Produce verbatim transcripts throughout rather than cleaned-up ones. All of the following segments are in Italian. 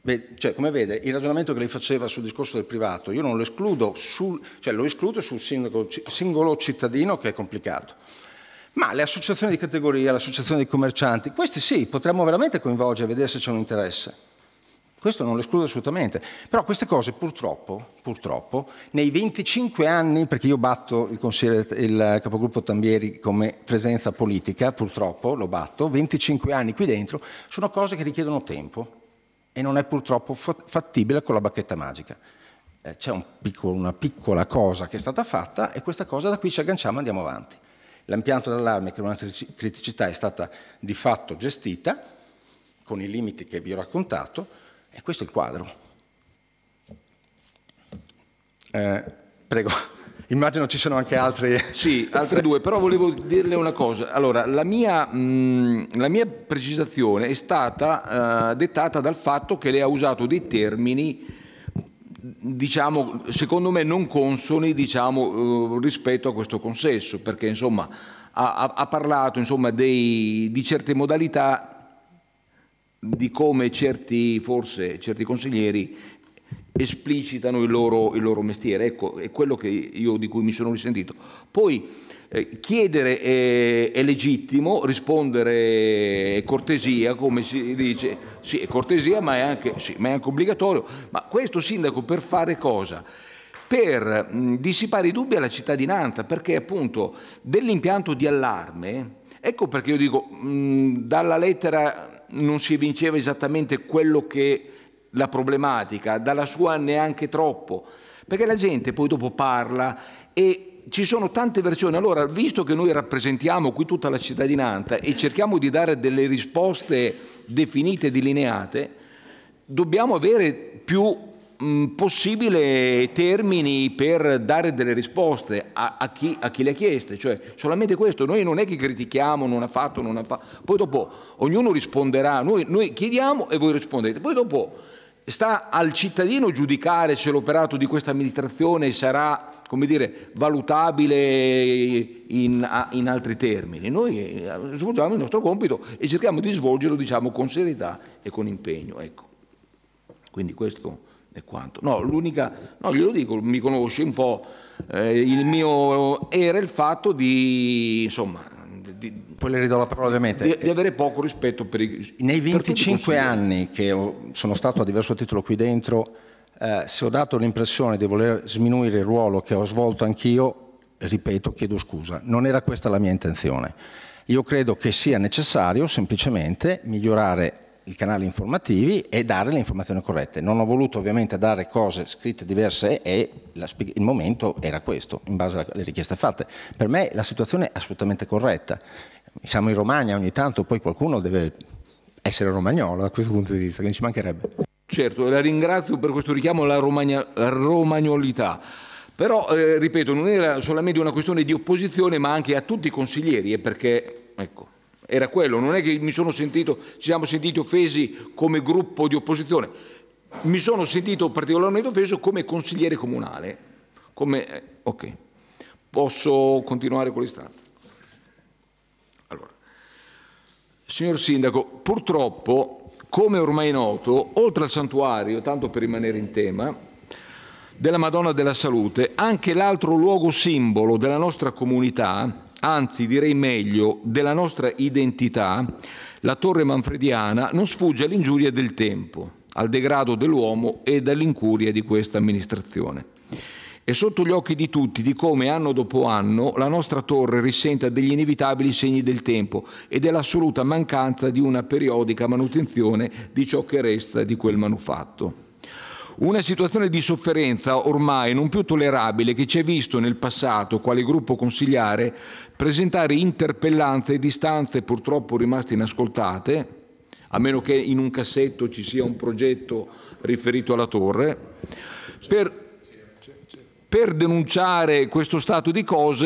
Beh, cioè, come vede, il ragionamento che lei faceva sul discorso del privato, io non lo escludo, sul, cioè lo escludo sul singolo, singolo cittadino, che è complicato. Ma le associazioni di categoria, le associazioni dei commercianti, questi sì, potremmo veramente coinvolgere e vedere se c'è un interesse. Questo non lo escludo assolutamente. Però queste cose purtroppo, purtroppo, nei venticinque anni, perché io batto il, consigliere, il capogruppo Tambieri come presenza politica, purtroppo lo batto, venticinque anni qui dentro, sono cose che richiedono tempo e non è purtroppo fattibile con la bacchetta magica. Eh, c'è un piccolo, una piccola cosa che è stata fatta e questa cosa da qui ci agganciamo e andiamo avanti. L'impianto d'allarme, che è una criticità, è stata di fatto gestita con i limiti che vi ho raccontato. E questo è il quadro. Eh, prego, immagino ci sono anche altri... Sì, altre due, però volevo dirle una cosa. Allora, la mia, mh, la mia precisazione è stata uh, dettata dal fatto che lei ha usato dei termini, diciamo, secondo me non consoni, diciamo, uh, rispetto a questo consesso, perché insomma ha, ha parlato insomma, dei, di certe modalità, di come certi, forse, certi consiglieri esplicitano il loro, il loro mestiere. Ecco, è quello che io, di cui mi sono risentito. Poi eh, chiedere è, è legittimo, rispondere è cortesia, come si dice, sì, è cortesia, ma è anche, sì, ma è anche obbligatorio. Ma questo, sindaco, per fare cosa? Per mh, dissipare i dubbi alla cittadinanza, perché appunto dell'impianto di allarme, ecco perché io dico, mh, dalla lettera non si evinceva esattamente quello che la problematica, dalla sua neanche troppo, perché la gente poi dopo parla e ci sono tante versioni. Allora, visto che noi rappresentiamo qui tutta la cittadinanza e cerchiamo di dare delle risposte definite e delineate, dobbiamo avere più mh, possibile termini per dare delle risposte a, a, chi, a chi le ha chieste, cioè solamente questo. Noi non è che critichiamo, non ha fatto, non ha fatto, poi dopo ognuno risponderà, noi, noi chiediamo e voi rispondete, poi dopo sta al cittadino giudicare se l'operato di questa amministrazione sarà, come dire, valutabile in, in altri termini. Noi svolgiamo il nostro compito e cerchiamo di svolgerlo, diciamo, con serietà e con impegno, ecco. Quindi questo è quanto. No, l'unica, no, glielo dico, mi conosci un po', eh, il mio era il fatto di, insomma, di, poi le ridò la parola ovviamente, di, di avere poco rispetto per i... Nei venticinque anni che ho, sono stato a diverso titolo qui dentro, eh, se ho dato l'impressione di voler sminuire il ruolo che ho svolto anch'io, ripeto, chiedo scusa, non era questa la mia intenzione. Io credo che sia necessario semplicemente migliorare i canali informativi e dare le informazioni corrette. Non ho voluto ovviamente dare cose scritte diverse e la, il momento era questo, in base alle richieste fatte. Per me la situazione è assolutamente corretta. Siamo in Romagna, ogni tanto poi qualcuno deve essere romagnolo da questo punto di vista, che non ci mancherebbe. Certo, la ringrazio per questo richiamo alla romagna, romagnolità. Però, eh, ripeto, non era solamente una questione di opposizione, ma anche a tutti i consiglieri, eh, perché, ecco, era quello, non è che mi sono sentito, ci siamo sentiti offesi come gruppo di opposizione, mi sono sentito particolarmente offeso come consigliere comunale. Come, eh, ok, posso continuare con l'istanza? Allora, signor Sindaco, purtroppo, come ormai noto, oltre al santuario, tanto per rimanere in tema, della Madonna della Salute, anche l'altro luogo simbolo della nostra comunità, anzi direi meglio della nostra identità, la Torre Manfrediana, non sfugge all'ingiuria del tempo, al degrado dell'uomo e dall'incuria di questa amministrazione. È sotto gli occhi di tutti di come anno dopo anno la nostra torre risenta degli inevitabili segni del tempo e dell'assoluta mancanza di una periodica manutenzione di ciò che resta di quel manufatto. Una situazione di sofferenza ormai non più tollerabile che ci ha visto nel passato, quale gruppo consigliare, presentare interpellanze e istanze purtroppo rimaste inascoltate, a meno che in un cassetto ci sia un progetto riferito alla torre, per, per denunciare questo stato di cose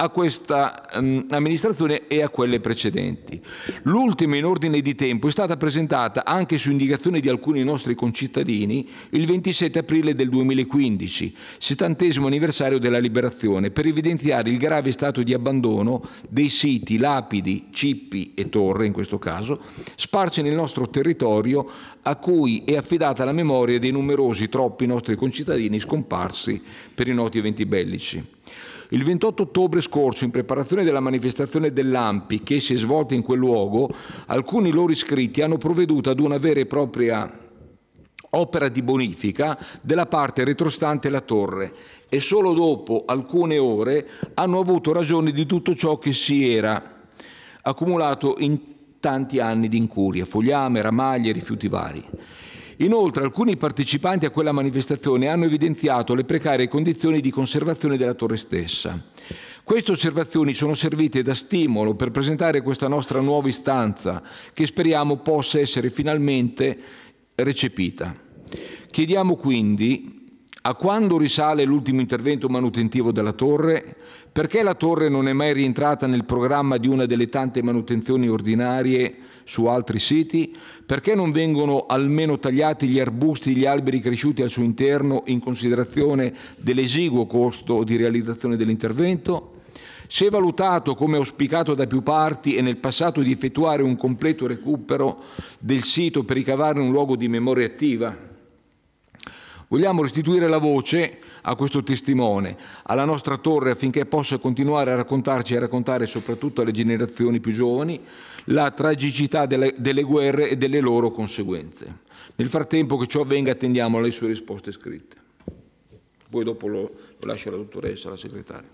a questa um, amministrazione e a quelle precedenti. L'ultima in ordine di tempo è stata presentata anche su indicazione di alcuni nostri concittadini il ventisette aprile del duemilaquindici, settantesimo anniversario della liberazione, per evidenziare il grave stato di abbandono dei siti, lapidi, cippi e torre, in questo caso, sparsi nel nostro territorio, a cui è affidata la memoria dei numerosi, troppi nostri concittadini scomparsi per i noti eventi bellici. Il ventotto ottobre scorso, in preparazione della manifestazione dell'A M P I che si è svolta in quel luogo, alcuni loro iscritti hanno provveduto ad una vera e propria opera di bonifica della parte retrostante la torre e solo dopo alcune ore hanno avuto ragione di tutto ciò che si era accumulato in tanti anni di incuria, fogliame, ramaglie, rifiuti vari. Inoltre, alcuni partecipanti a quella manifestazione hanno evidenziato le precarie condizioni di conservazione della torre stessa. Queste osservazioni sono servite da stimolo per presentare questa nostra nuova istanza, che speriamo possa essere finalmente recepita. Chiediamo quindi: a quando risale l'ultimo intervento manutentivo della torre? Perché la torre non è mai rientrata nel programma di una delle tante manutenzioni ordinarie su altri siti? Perché non vengono almeno tagliati gli arbusti e gli alberi cresciuti al suo interno in considerazione dell'esiguo costo di realizzazione dell'intervento? Si è valutato, come auspicato da più parti e nel passato, di effettuare un completo recupero del sito per ricavarne un luogo di memoria attiva? Vogliamo restituire la voce a questo testimone, alla nostra torre, affinché possa continuare a raccontarci e a raccontare soprattutto alle generazioni più giovani la tragicità delle, delle guerre e delle loro conseguenze. Nel frattempo che ciò avvenga attendiamo le sue risposte scritte. Poi dopo lo, lo lascio alla dottoressa, alla segretaria.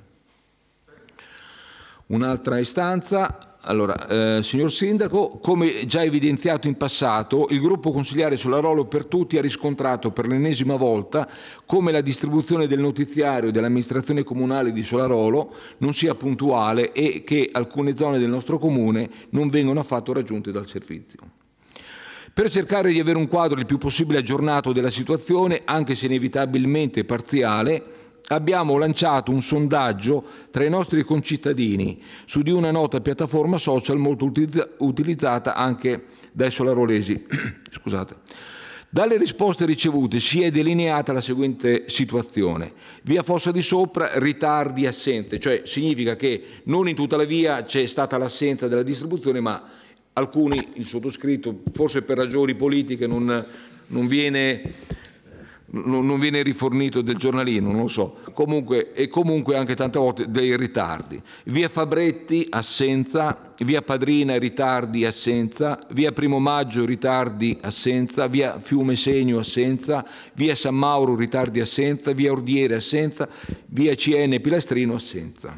Un'altra istanza. Allora, eh, signor Sindaco, come già evidenziato in passato, il gruppo consigliare Solarolo per Tutti ha riscontrato per l'ennesima volta come la distribuzione del notiziario dell'amministrazione comunale di Solarolo non sia puntuale e che alcune zone del nostro comune non vengono affatto raggiunte dal servizio. Per cercare di avere un quadro il più possibile aggiornato della situazione, anche se inevitabilmente parziale, abbiamo lanciato un sondaggio tra i nostri concittadini su di una nota piattaforma social molto utilizzata anche dai solarolesi. Scusate. Dalle risposte ricevute si è delineata la seguente situazione. Via Fossa di Sopra, ritardi, assenze, cioè significa che non in tutta la via c'è stata l'assenza della distribuzione, ma alcuni, il sottoscritto, forse per ragioni politiche, non, non viene... non viene rifornito del giornalino, non lo so, comunque, e comunque anche tante volte dei ritardi. Via Fabretti, assenza, via Padrina, ritardi, assenza, via Primo Maggio, ritardi, assenza, via Fiume Segno, assenza, via San Mauro, ritardi, assenza, via Ordiere, assenza, via C N Pilastrino, assenza.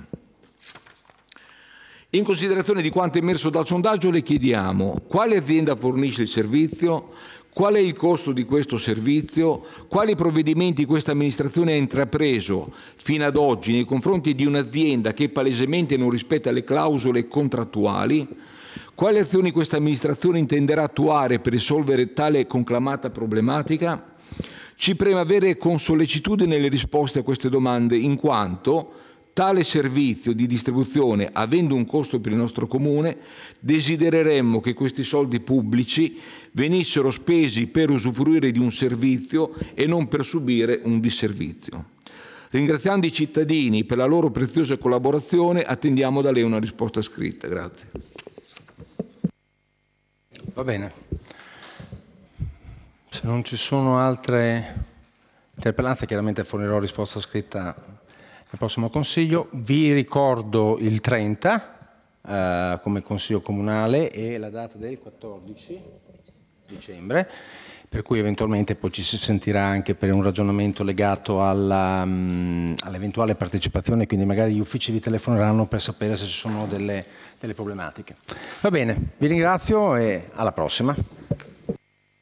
In considerazione di quanto emerso dal sondaggio le chiediamo: quale azienda fornisce il servizio? Qual è il costo di questo servizio? Quali provvedimenti questa amministrazione ha intrapreso fino ad oggi nei confronti di un'azienda che palesemente non rispetta le clausole contrattuali? Quali azioni questa amministrazione intenderà attuare per risolvere tale conclamata problematica? Ci preme avere con sollecitudine le risposte a queste domande, in quanto tale servizio di distribuzione, avendo un costo per il nostro comune, desidereremmo che questi soldi pubblici venissero spesi per usufruire di un servizio e non per subire un disservizio. Ringraziando i cittadini per la loro preziosa collaborazione, attendiamo da lei una risposta scritta. Grazie. Va bene. Se non ci sono altre interpellanze, chiaramente fornirò risposta scritta al prossimo Consiglio. Vi ricordo il trenta eh, come Consiglio Comunale e la data del quattordici dicembre, per cui eventualmente poi ci si sentirà anche per un ragionamento legato alla, um, all'eventuale partecipazione, quindi magari gli uffici vi telefoneranno per sapere se ci sono delle, delle problematiche. Va bene, vi ringrazio e alla prossima.